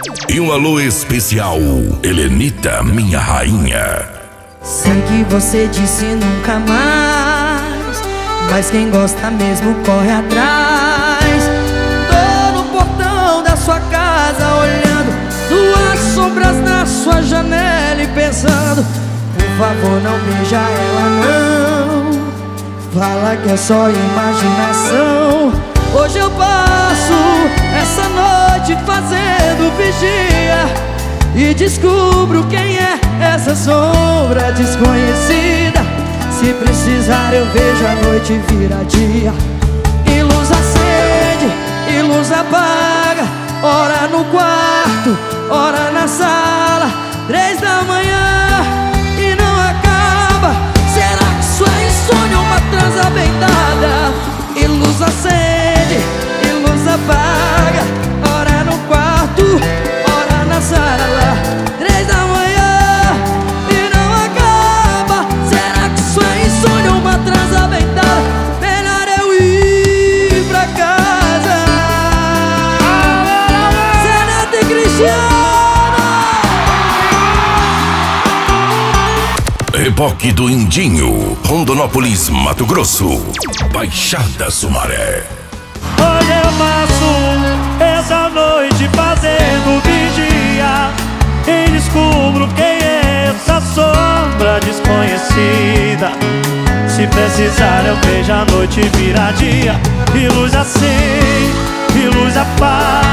E um alô especial, Helenita, minha rainha. Sei que você disse nunca mais, mas quem gosta mesmo corre atrás. Tô no portão da sua casa olhando duas sombras na sua janela e pensando: por favor, não beija ela não. Fala que é só imaginação. Hoje eu passo essa noite fazendo vigia e descubro quem é essa sombra desconhecida. Se precisar eu vejo a noite virar dia. E luz acende, e luz apaga, ora no quarto, ora na sala, 3 da manhã e não acaba. Será que isso é insônia ou uma transa bem dada? E luz acende, e luz apaga, ora no quarto, ora na sala, 3 da manhã e não acaba. Será que isso é insônia ou uma transa bem dada? Melhor eu ir pra casa. Zeneto e Cristiano. Reboque do Indinho, Rondonópolis, Mato Grosso, Baixada Sumaré. Hoje eu passo essa noite fazendo vigia e descubro quem é essa sombra desconhecida. Se precisar eu vejo a noite virar dia. E luz acende, e luz apaga,